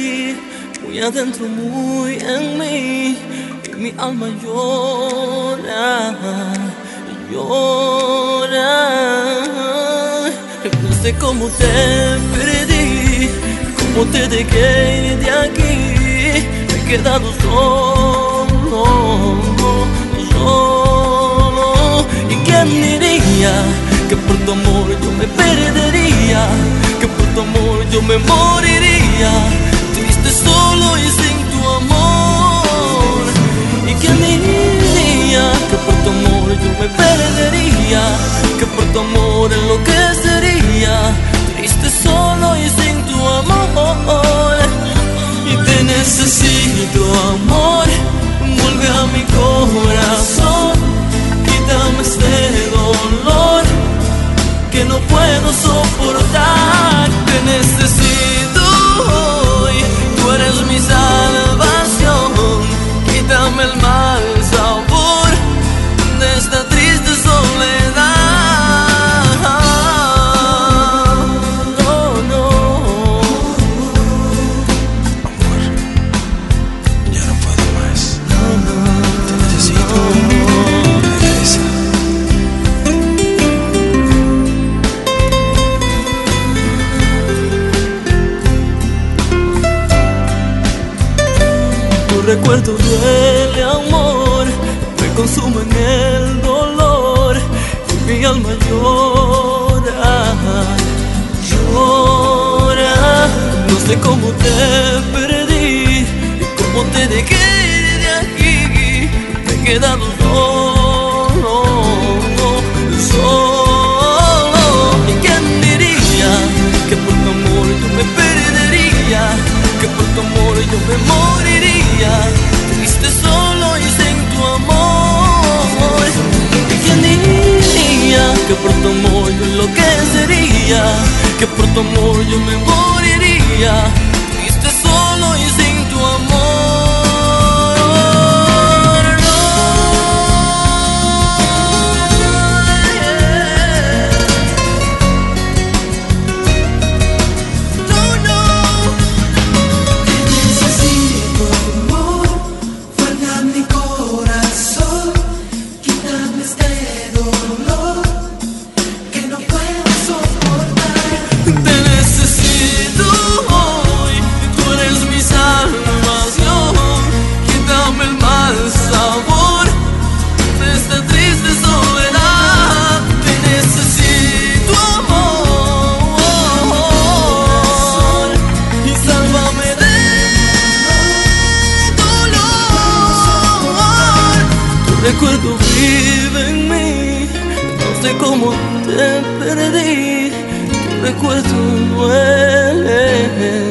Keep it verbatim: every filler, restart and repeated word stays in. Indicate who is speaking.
Speaker 1: perdí, muy adentro, muy en mí, y mi alma llora, llora. No sé cómo te perdí, cómo te dejé de aquí, me he quedado solo, solo. ¿Y quién diría que por tu amor yo me perdería, que por tu amor yo me moriría, triste, solo y sin tu amor? ¿Y quién diría que por tu amor yo me perdería, que por tu amor enloquecería, triste, solo y sin tu amor? Y te necesito, amor, vuelve a mi corazón, quítame este dolor que no puedo soportar. Te necesito hoy, tú eres mi salvación, quítame el mal sabor de esta triste soledad. No, no.
Speaker 2: Amor, ya no puedo más.
Speaker 1: No, no.
Speaker 2: Te necesito. Regresa.
Speaker 1: Tu recuerdo duele, amor, me consume en el dolor, y mi alma llora, llora. No sé cómo te perdí y cómo te dejé de aquí, me he quedado solo, solo. ¿Y quién diría que por tu amor yo me perdería, que por tu amor yo me moriría, triste, solo y sin tu amor? ¿Y quién diría que por tu amor yo enloquecería, que por tu amor yo me moriría, triste, solo y sin tu amor? Recuerdo vive en mí, no sé cómo te perdí, tu recuerdo duele.